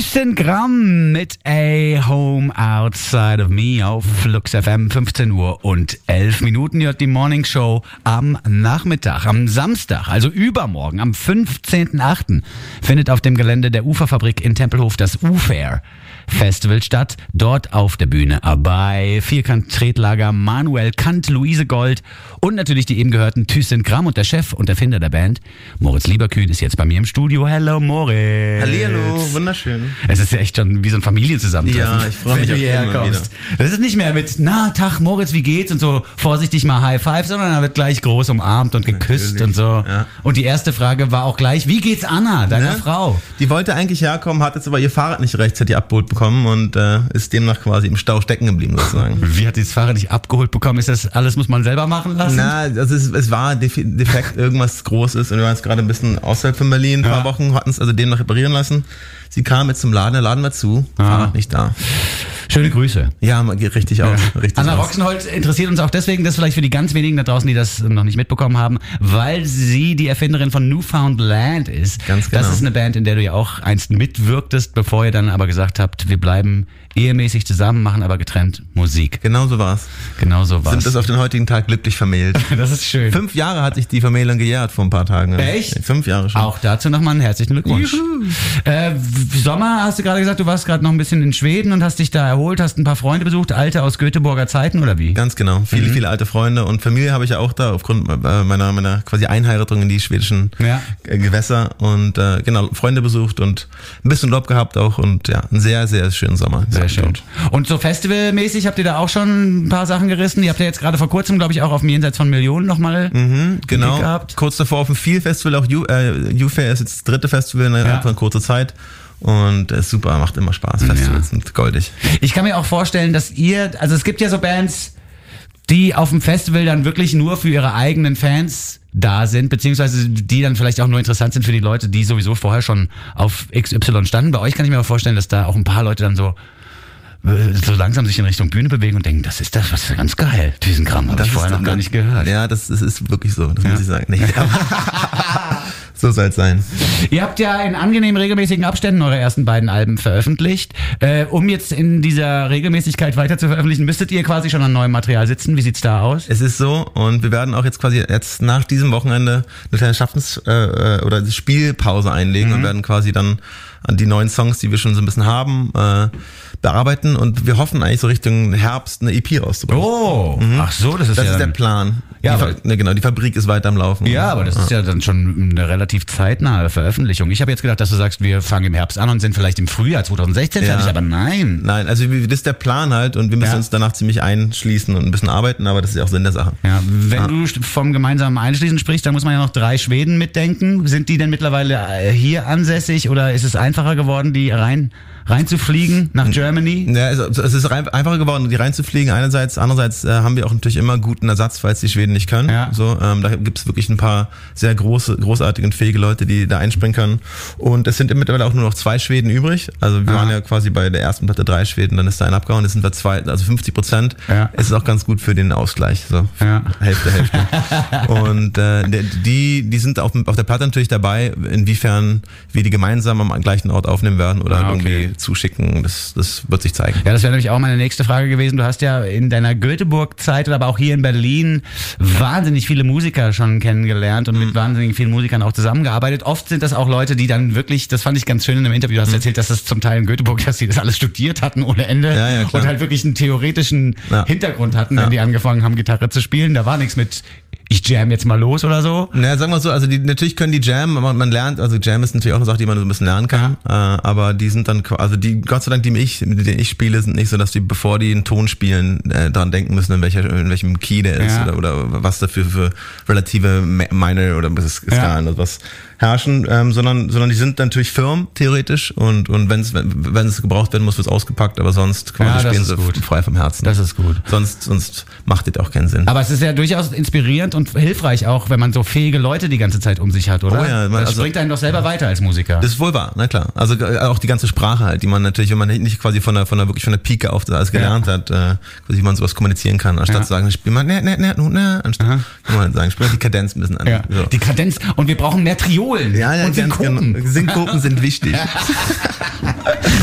ThyssenKrumm mit A Home Outside of Me auf Flux FM, 15 Uhr und 11 Minuten. Ihr hört die Morning Show am Nachmittag, am Samstag, also übermorgen, am 15.8. findet auf dem Gelände der Uferfabrik in Tempelhof das U-Fair Festival statt. Dort auf der Bühne bei Vierkant-Tretlager Manuel Kant, Luise Gold und natürlich die eben gehörten ThyssenKrumm, und der Chef und Erfinder der Band, Moritz Lieberkühn, ist jetzt bei mir im Studio. Hello Moritz. Hallihallo, wunderschön. Es ist ja echt schon wie so ein Familienzusammentreffen. Ja, ich freue mich wenn auch du hierher immer kommst. Das ist nicht mehr mit, na, Tag Moritz, wie geht's? Und so vorsichtig mal High Five, sondern da wird gleich groß umarmt und geküsst. Natürlich. Und so. Ja. Und die erste Frage war auch gleich, wie geht's Anna, deiner Frau? Die wollte eigentlich herkommen, hat jetzt aber ihr Fahrrad nicht rechtzeitig abgeholt bekommen und ist demnach quasi im Stau stecken geblieben sozusagen. Wie hat sie das Fahrrad nicht abgeholt bekommen? Ist das alles, muss man selber machen lassen? Na, also es war defekt, irgendwas Großes, und wir waren jetzt gerade ein bisschen außerhalb von Berlin, ein paar Wochen, hatten es also demnach reparieren lassen. Sie kam jetzt zum Laden, der Laden war zu, Fahrrad nicht da. Schöne Grüße. Ja, richtig aus. Richtig Anna aus. Roxenholz interessiert uns auch deswegen, das vielleicht für die ganz wenigen da draußen, die das noch nicht mitbekommen haben, weil sie die Erfinderin von Newfoundland ist. Ganz genau. Das ist eine Band, in der du ja auch einst mitwirktest, bevor ihr dann aber gesagt habt, wir bleiben ehemäßig zusammen, machen aber getrennt Musik. Genau so war's. Sind bis auf den heutigen Tag glücklich vermählt. Das ist schön. 5 Jahre hat sich die Vermählung gejährt vor ein paar Tagen. Echt? 5 Jahre schon. Auch dazu nochmal einen herzlichen Glückwunsch. Sommer, hast du gerade gesagt, du warst gerade noch ein bisschen in Schweden und hast dich da erholt, hast ein paar Freunde besucht, alte aus Göteborger Zeiten oder wie? Ganz genau. Viele alte Freunde und Familie habe ich ja auch da aufgrund meiner quasi Einheiratung in die schwedischen Gewässer, und genau, Freunde besucht und ein bisschen Urlaub gehabt auch, und ja, einen sehr, sehr schönen Sommer. Sehr schön. Und so festivalmäßig habt ihr da auch schon ein paar Sachen gerissen? Ihr habt ja jetzt gerade vor kurzem, glaube ich, auch auf dem Jenseits von Millionen nochmal genau gehabt. Kurz davor auf dem Feel-Festival, auch U-Fair ist jetzt das 3. Festival innerhalb von kurzer Zeit. Und ist super, macht immer Spaß. Festivals sind goldig. Ich kann mir auch vorstellen, dass also es gibt ja so Bands, die auf dem Festival dann wirklich nur für ihre eigenen Fans da sind, beziehungsweise die dann vielleicht auch nur interessant sind für die Leute, die sowieso vorher schon auf XY standen. Bei euch kann ich mir auch vorstellen, dass da auch ein paar Leute dann so langsam sich in Richtung Bühne bewegen und denken, das ist ganz geil. ThyssenKrumm habe ich vorher noch gar nicht gehört. Ja, das ist wirklich so, das muss ich sagen. Nee. So soll es sein. Ihr habt ja in angenehm regelmäßigen Abständen eure ersten beiden Alben veröffentlicht. Um jetzt in dieser Regelmäßigkeit weiter zu veröffentlichen, müsstet ihr quasi schon an neuem Material sitzen. Wie sieht's da aus? Es ist so, und wir werden auch jetzt quasi nach diesem Wochenende eine kleine oder Spielpause einlegen und werden quasi dann an die neuen Songs, die wir schon so ein bisschen haben, bearbeiten, und wir hoffen eigentlich so Richtung Herbst eine EP rauszubringen. Oh, ach so, das ist der Plan. Ja, genau, die Fabrik ist weiter am Laufen. Ja, aber das ist ja dann schon eine relativ zeitnahe Veröffentlichung. Ich habe jetzt gedacht, dass du sagst, wir fangen im Herbst an und sind vielleicht im Frühjahr 2016 fertig, aber nein. Nein, also das ist der Plan halt, und wir müssen uns danach ziemlich einschließen und ein bisschen arbeiten, aber das ist ja auch Sinn der Sache. Ja, wenn du vom gemeinsamen Einschließen sprichst, dann muss man ja noch 3 Schweden mitdenken. Sind die denn mittlerweile hier ansässig, oder ist es einfacher geworden, die reinzufliegen nach Germany? Ja, es ist einfacher geworden, die reinzufliegen einerseits. Andererseits haben wir auch natürlich immer guten Ersatz, falls die Schweden nicht können. Ja. So, da gibt's wirklich ein paar sehr großartige und fähige Leute, die da einspringen können. Und es sind mittlerweile auch nur noch 2 Schweden übrig. Also wir waren ja quasi bei der ersten Platte 3 Schweden, dann ist da ein abgehauen. Jetzt sind wir 2, also 50%. Ja. Es ist auch ganz gut für den Ausgleich. So Hälfte. Und die sind auf der Platte natürlich dabei, inwiefern wir die gemeinsam am gleichen Ort aufnehmen werden oder irgendwie zuschicken. Das wird sich zeigen. Ja, das wäre nämlich auch meine nächste Frage gewesen. Du hast ja in deiner Göteborg-Zeit oder aber auch hier in Berlin wahnsinnig viele Musiker schon kennengelernt und mit wahnsinnig vielen Musikern auch zusammengearbeitet. Oft sind das auch Leute, die dann wirklich, das fand ich ganz schön in einem Interview, du hast erzählt, dass das zum Teil in Göteborg, dass die das alles studiert hatten ohne Ende und halt wirklich einen theoretischen Hintergrund hatten, wenn die angefangen haben, Gitarre zu spielen. Da war nichts mit ich jam jetzt mal los oder so? Naja, sagen wir so, also natürlich können die jammen, man lernt, also Jam ist natürlich auch eine Sache, die man so ein bisschen lernen kann, aber die sind dann, also die, Gott sei Dank, mit denen ich spiele, sind nicht so, dass die, bevor die einen Ton spielen, dran denken müssen, in welchem Key der ist oder was dafür für relative Minor oder Skalen oder was herrschen, sondern die sind natürlich firm, theoretisch, und wenn es gebraucht werden muss, wird es ausgepackt, aber sonst quasi spielen sie frei vom Herzen. Das ist gut. Sonst macht das auch keinen Sinn. Aber es ist ja durchaus inspirierend und hilfreich auch, wenn man so fähige Leute die ganze Zeit um sich hat, oder? Oh ja, das bringt einen doch selber weiter als Musiker. Das ist wohl wahr, na klar. Also auch die ganze Sprache halt, die man natürlich, wenn man nicht quasi wirklich von der Pike auf alles gelernt hat, quasi wie man sowas kommunizieren kann, anstatt zu sagen, spiel mal anstatt kann man sagen, spiel mal die Kadenz ein bisschen an. Ja. So. Die Kadenz, und wir brauchen mehr Triolen. Ja, und Synkopen. Synkopen sind wichtig.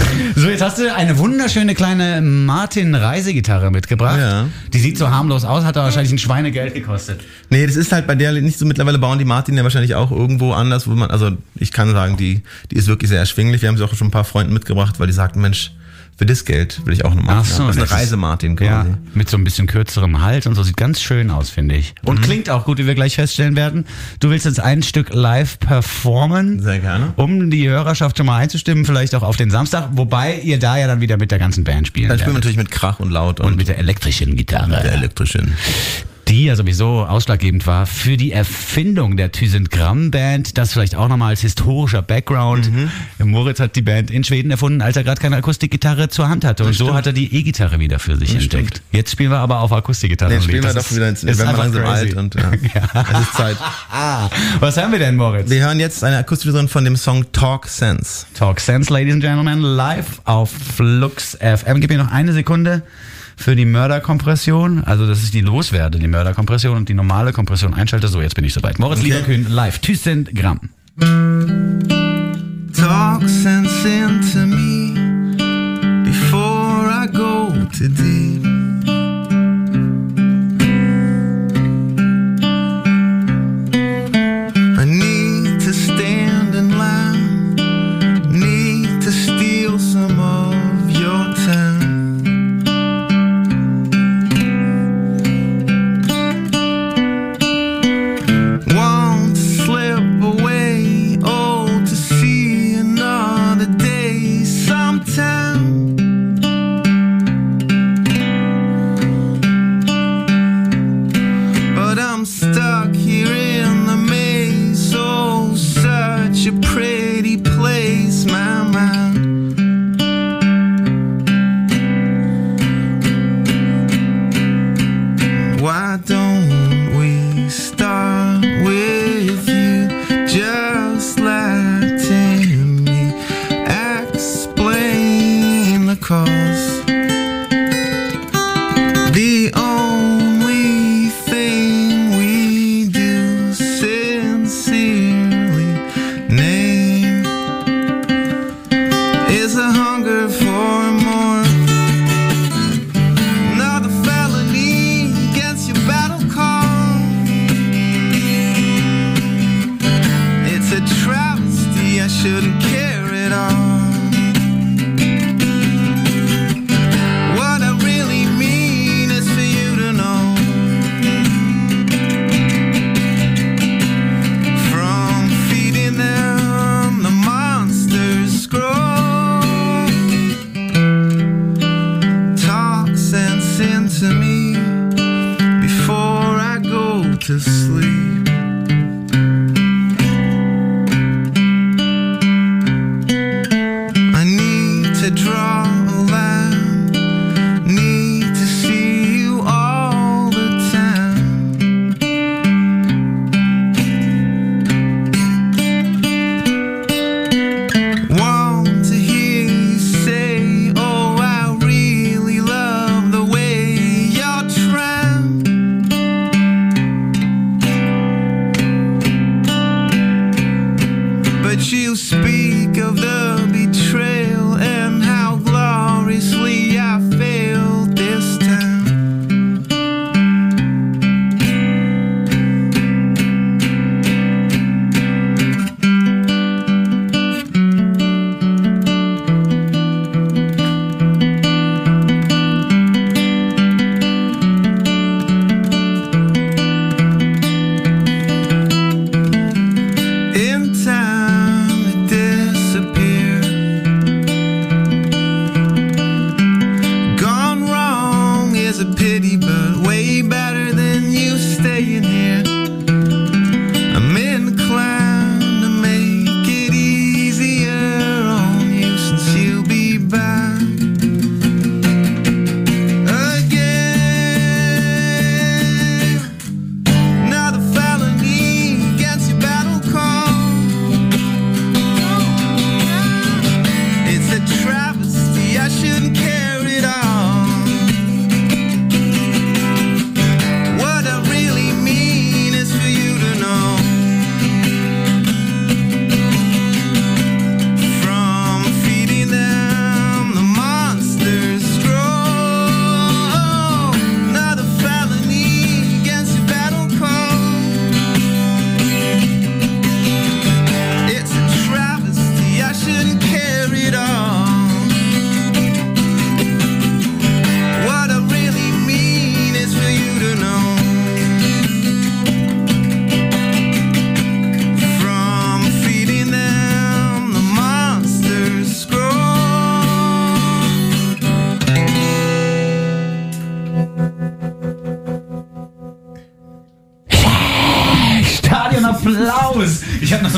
So, jetzt hast du eine wunderschöne kleine Martin-Reisegitarre mitgebracht. Ja. Die sieht so harmlos aus, hat da wahrscheinlich ein Schweinegeld gekostet. Nee, das ist halt bei der nicht so. Mittlerweile bauen die Martin ja wahrscheinlich auch irgendwo anders, wo man, also ich kann sagen, die ist wirklich sehr erschwinglich. Wir haben sie auch schon ein paar Freunden mitgebracht, weil die sagten, Mensch, für das Geld will ich auch eine Martin haben. Das ist eine Reise-Martin quasi. Ja, mit so ein bisschen kürzerem Hals und so. Sieht ganz schön aus, finde ich. Und klingt auch gut, wie wir gleich feststellen werden. Du willst jetzt ein Stück live performen. Sehr gerne. Um die Hörerschaft schon mal einzustimmen, vielleicht auch auf den Samstag. Wobei ihr da ja dann wieder mit der ganzen Band spielen Dann spielen wir natürlich mit Krach und Laut. Und mit der elektrischen Gitarre. Mit der elektrischen. Die ja sowieso ausschlaggebend war für die Erfindung der Tysengramm-Band. Das vielleicht auch nochmal als historischer Background. Moritz hat die Band in Schweden erfunden, als er gerade keine Akustikgitarre zur Hand hatte. Und so hat er die E-Gitarre wieder für sich entdeckt. Jetzt spielen wir aber auf Akustikgitarre. Jetzt spielen wir doch wieder ins, wenn wir langsam alt und es ist Zeit. Was hören wir denn, Moritz? Wir hören jetzt eine akustische Version von dem Song Talk Sense. Talk Sense, Ladies and Gentlemen, live auf Flux FM. Gib mir noch eine Sekunde für die Mörderkompression, also dass ich die loswerde, die Mörderkompression und die normale Kompression einschalte. So, jetzt bin ich soweit. Moritz Lieberkühn, live, Tysengramm. Talk sense into me before I go too deep. I need to stand in line, need to steal some of your time.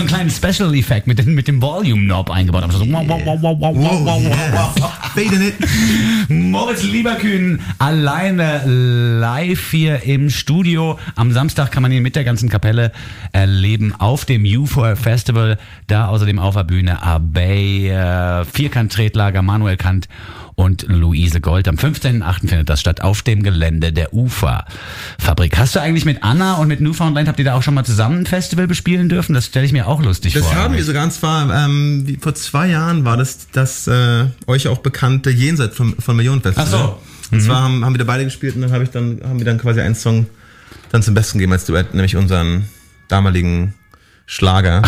kleinen Special-Effekt mit dem Volume-Knob eingebaut haben. So Moritz Lieberkühn alleine live hier im Studio. Am Samstag kann man ihn mit der ganzen Kapelle erleben auf dem UFO Festival. Da außerdem auf der Bühne Abbey, Vierkant-Tretlager, Manuel Kant und Luise Gold. Am 15.8. findet das statt auf dem Gelände der UFA-Fabrik. Hast du eigentlich mit Anna und mit Newfoundland, habt ihr da auch schon mal zusammen ein Festival bespielen dürfen? Das stelle ich mir auch lustig vor. Das haben wir sogar, und zwar vor 2 Jahren war das euch auch bekannte Jenseits von Millionen Festival. Ach so. Und zwar haben wir da beide gespielt und dann haben wir dann quasi einen Song dann zum Besten gegeben als Duett, nämlich unseren damaligen Schlager.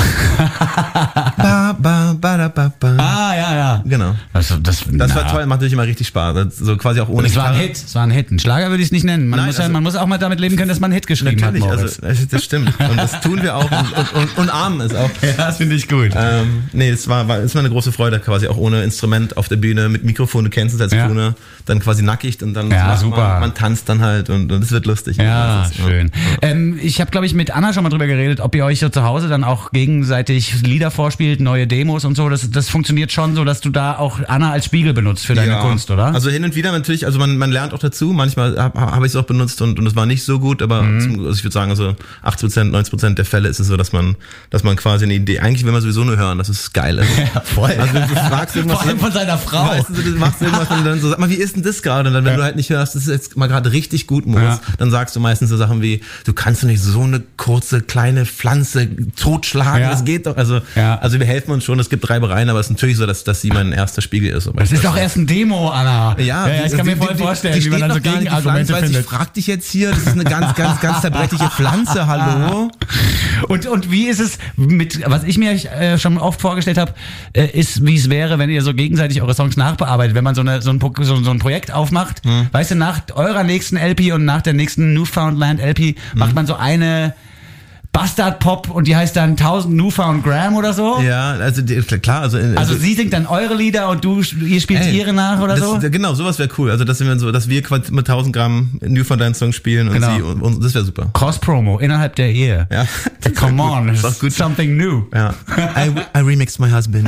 Ba, ba, ba, da, ba, ba. Ah, ja. Genau. Das war toll, macht natürlich immer richtig Spaß. So quasi auch ohne. Es war ein Hit. Ein Schlager würde ich es nicht nennen. Man muss auch mal damit leben können, dass man einen Hit geschrieben hat. Natürlich, also das stimmt. Und das tun wir auch und ahmen es auch. Ja, das finde ich gut. Es war eine große Freude, quasi auch ohne Instrument auf der Bühne, mit Mikrofon, du kennst es als Bühne, dann quasi nackig und dann man tanzt dann halt und es wird lustig. Ja, schön. Ich habe, glaube ich, mit Anna schon mal drüber geredet, ob ihr euch so zu Hause dann auch gegenseitig Lieder vorspielt, neue Demos und so. Das funktioniert schon so, dass du da auch Anna als Spiegel benutzt für deine Kunst, oder? Also hin und wieder natürlich, also man lernt auch dazu. Manchmal habe ich es auch benutzt und es war nicht so gut, aber also ich würde sagen, also 80%, 90% der Fälle ist es so, dass man quasi eine Idee, eigentlich will man sowieso nur hören, dass es geil ist. Ja, voll. Also wenn du fragst irgendwas, vor allem von seiner Frau. Weißt du machst irgendwas und dann so, sag mal, wie ist denn das gerade? Und dann, wenn du halt nicht hörst, das ist jetzt mal gerade richtig gut, Moritz, dann sagst du meistens so Sachen wie, du kannst doch nicht so eine kurze, kleine Pflanze totschlagen, das geht doch. Also wir helfen uns schon, es gibt 3 Bereiche, aber es ist natürlich so, dass sie mein erster Spiegel ist. Das ist doch erst ein Demo, Anna. Ja, ich kann mir voll vorstellen, wie man dann so Gegenargumente findet. Ich frag dich jetzt hier, das ist eine ganz zerbrechliche Pflanze, hallo? Und wie ist es was ich mir schon oft vorgestellt habe, ist, wie es wäre, wenn ihr so gegenseitig eure Songs nachbearbeitet, wenn man so ein Projekt aufmacht, weißt du, nach eurer nächsten LP und nach der nächsten Newfoundland LP macht man so eine Bastard-Pop und die heißt dann 1000 Newfound Gram oder so? Ja, also klar. Also sie singt dann eure Lieder und ihr spielt ihre nach oder so? Genau, sowas wäre cool. Also dass wir quasi mit 1000 Gramm Newfoundland-Songs spielen und sie und das wäre super. Cross-Promo innerhalb der Ehe. Ja. Come on, it's good. Something new. Ja. I remixed my husband.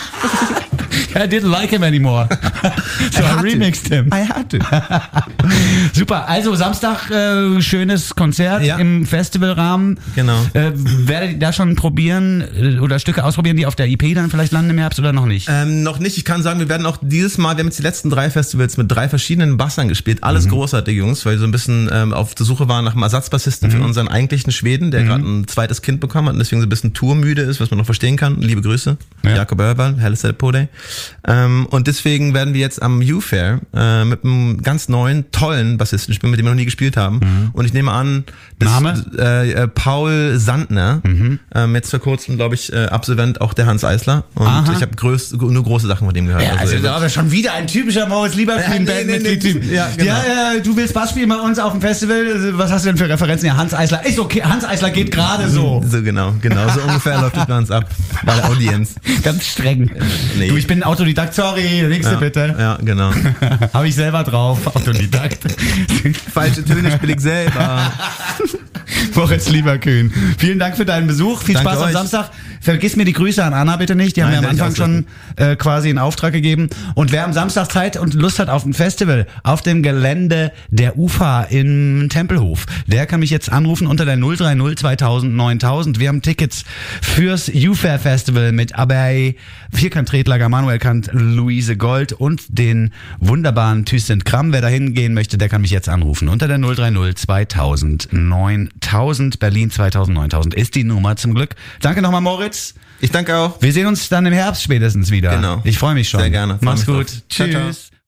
I didn't like him anymore. So I remixed him. I had to. Super, also Samstag schönes Konzert im Festivalrahmen. Genau. Werdet ihr da schon probieren oder Stücke ausprobieren, die auf der EP dann vielleicht landen im Herbst oder noch nicht? Noch nicht. Ich kann sagen, wir werden auch dieses Mal, wir haben jetzt die letzten 3 Festivals mit 3 verschiedenen Bassern gespielt. Alles großartige Jungs, weil wir so ein bisschen auf der Suche waren nach einem Ersatzbassisten für unseren eigentlichen Schweden, der gerade ein zweites Kind bekommen hat und deswegen so ein bisschen tourmüde ist, was man noch verstehen kann. Liebe Grüße. Jakob Örberl, Helle Pode. Und deswegen werden wir jetzt am U-Fair mit einem ganz neuen, tollen Bassisten spielen, mit dem wir noch nie gespielt haben. Und ich nehme an, Name? Paul Sandner, jetzt vor kurzem, glaube ich, Absolvent auch der Hans Eisler. Und ich habe nur große Sachen von dem gehört. Ja, also da war schon wieder ein typischer Moritz Lieberkühn-Bandmitglied-Typ. Ja, genau. Ja, du willst Bass spielen bei uns auf dem Festival. Was hast du denn für Referenzen? Ja, Hans Eisler. Ist okay, Hans Eisler geht gerade so. So genau. So ungefähr läuft es bei uns ab. Bei der Audienz. Ganz streng. Nee. Du, ich bin Autodidakt, sorry. Nächste bitte. Ja, genau. Habe ich selber drauf. Autodidakt. Falsche Töne spiele ich selber. Moritz Lieberkühn. Vielen Dank für deinen Besuch. Viel Spaß am Samstag. Vergiss mir die Grüße an Anna bitte nicht. Die haben mir am Anfang schon quasi in Auftrag gegeben. Und wer am Samstag Zeit und Lust hat auf ein Festival auf dem Gelände der UFA im Tempelhof, der kann mich jetzt anrufen unter der 030 2000 9000. Wir haben Tickets fürs UFA Festival mit Abbey, Vierkant-Tretlager, Manuel Kant, Luise Gold und den wunderbaren Thyssen Kram. Wer da hingehen möchte, der kann mich jetzt anrufen unter der 030 2000 9000. Berlin 2000 9000 ist die Nummer zum Glück. Danke nochmal, Moritz. Ich danke auch. Wir sehen uns dann im Herbst spätestens wieder. Genau. Ich freue mich schon. Sehr gerne. Mach's gut. Ciao, Tschüss. ciao.